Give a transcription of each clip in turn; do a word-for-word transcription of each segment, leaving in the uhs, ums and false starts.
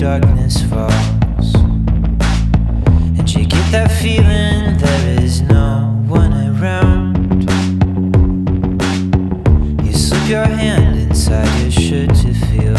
darkness falls, and you get that feeling there is no one around. You slip your hand inside your shirt to feel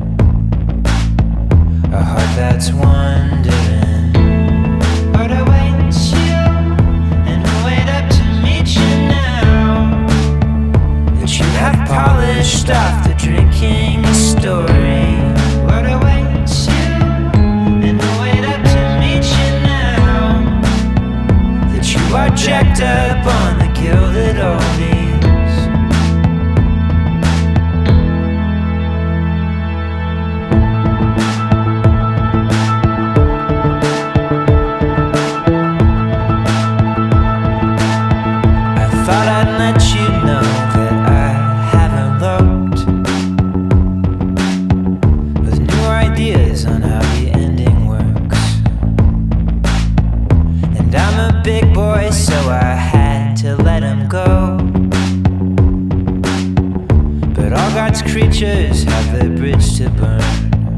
a heart that's wondering what awaits you, and who wait up to meet you now. That you have polished off the drinking story. What awaits you, and who wait up to meet you now. That you are jacked up on the gilded oldies. Thought I'd let you know that I haven't looked with new ideas on how the ending works. And I'm a big boy, so I had to let him go. But all God's creatures have their bridge to burn.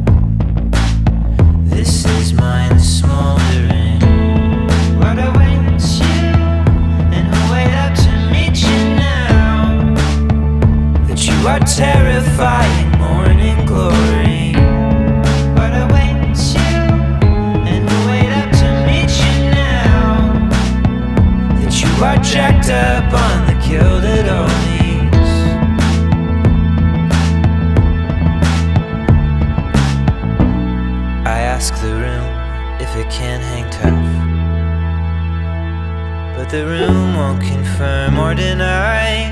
This is mine smoldering. What awaits you? You are terrifying morning glory. What awaits you, and who wait up to meet you now. That you are jacked up on the gilded oldies. I ask the room if it can hang tough, but the room won't confirm or deny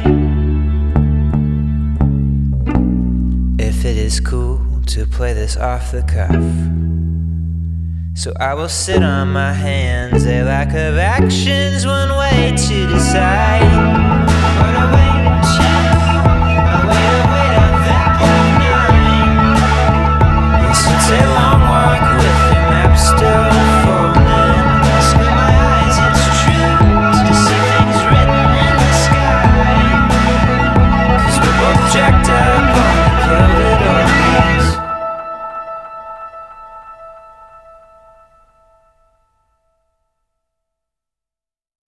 if it is cool to play this off the cuff. So I will sit on my hands, a lack of action's one way to decide.